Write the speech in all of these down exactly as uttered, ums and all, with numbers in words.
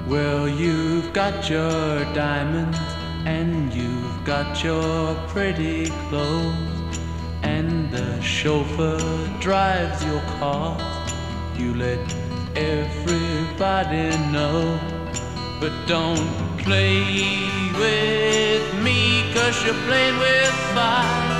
Well, you've got your diamonds and you've got your pretty clothes, and the chauffeur drives your car. You let everybody know, but don't play with me, 'cause you're playing with fire.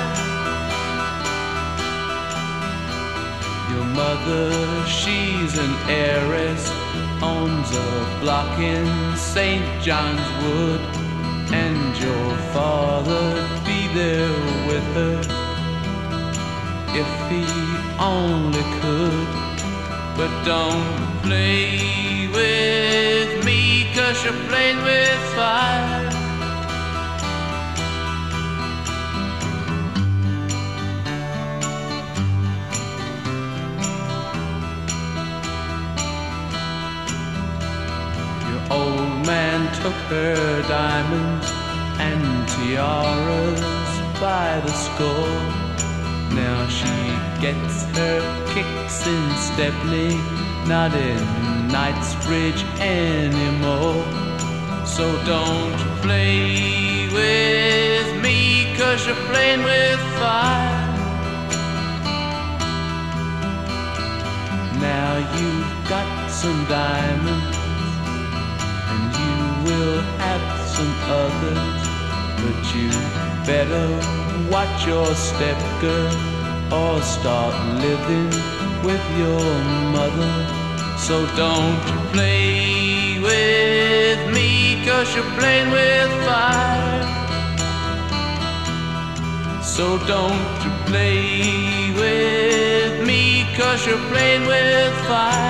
Your mother, she's an heiress, owns a block in Saint John's Wood, and your father'd be there with her if he only could. But don't play with me, 'cause you're playing with fire. Old man took her diamonds and tiaras by the score. Now she gets her kicks in Stepney, not in Knightsbridge anymore. So don't play with me, 'cause you're playing with fire. Now you've got some diamonds, we'll have some others, but you better watch your step, girl, or start living with your mother. So don't play with me, 'cause you're playing with fire. So don't play with me, 'cause you're playing with fire.